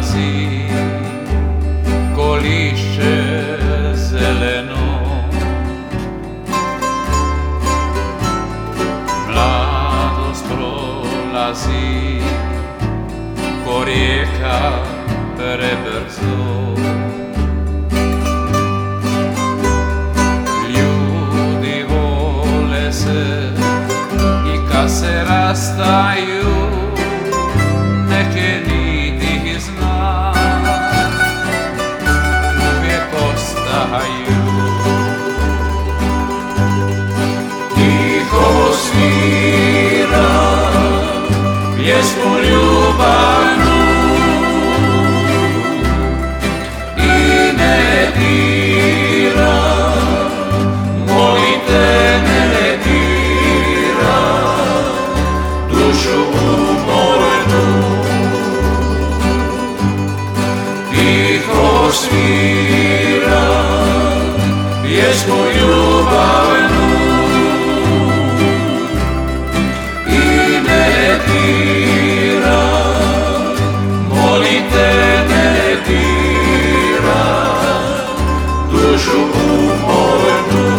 dolazi ko lišće zeleno. Mladost prolazi ko rijeka prebrzo. Ljudi vole se i kad se rastaju neke niti zna, uvijek ostaju. Tiho svira pjesmu ljubavnu i ne dira, molim te ne dira dušu umornu. Tiho svira pjesmu ljubavnu i ne dira, molim te ne dira dušu umornu.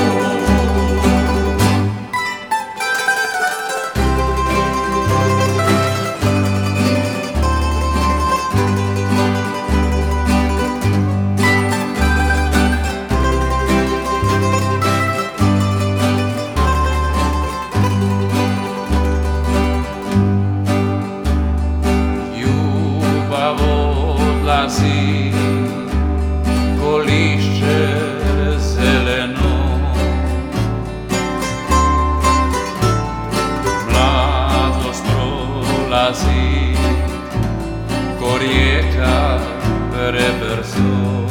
Odlazi ko lišće zeleno. Mladost prolazi ko rijeka prebrzo.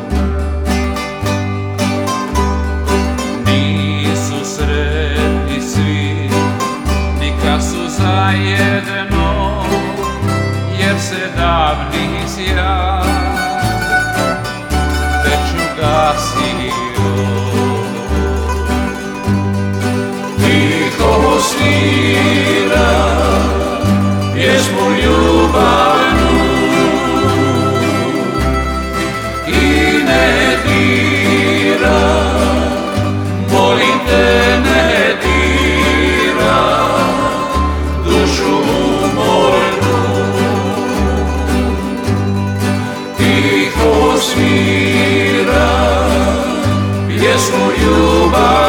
Nisu sretni svi ni kad su zajedno, jer se davni sjaj već ugasio. Tiho svira pjesmu ljubavnu i ne dira, molim te ne dira dušu umornu. Tiho svira pjesmu ljubav